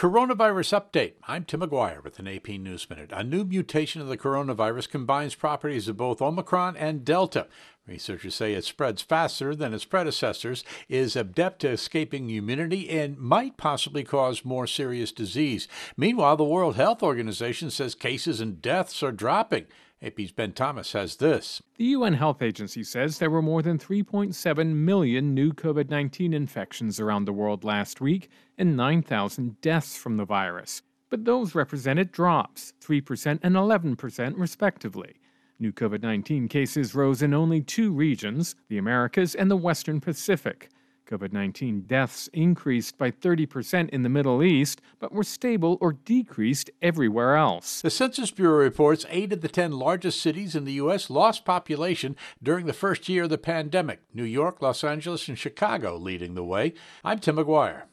Coronavirus update. I'm Tim McGuire with an AP News Minute. A new mutation of the coronavirus combines properties of both Omicron and Delta. Researchers say it spreads faster than its predecessors, is adept at escaping immunity, and might possibly cause more serious disease. Meanwhile, the World Health Organization says cases and deaths are dropping. AP's Ben Thomas has this. The UN Health Agency says there were more than 3.7 million new COVID-19 infections around the world last week and 9,000 deaths from the virus. But those represented drops, 3% and 11% respectively. New COVID-19 cases rose in only two regions, the Americas and the Western Pacific. COVID-19 deaths increased by 30% in the Middle East, but were stable or decreased everywhere else. The Census Bureau reports 8 of the 10 largest cities in the U.S. lost population during the first year of the pandemic. New York, Los Angeles, and Chicago leading the way. I'm Tim McGuire.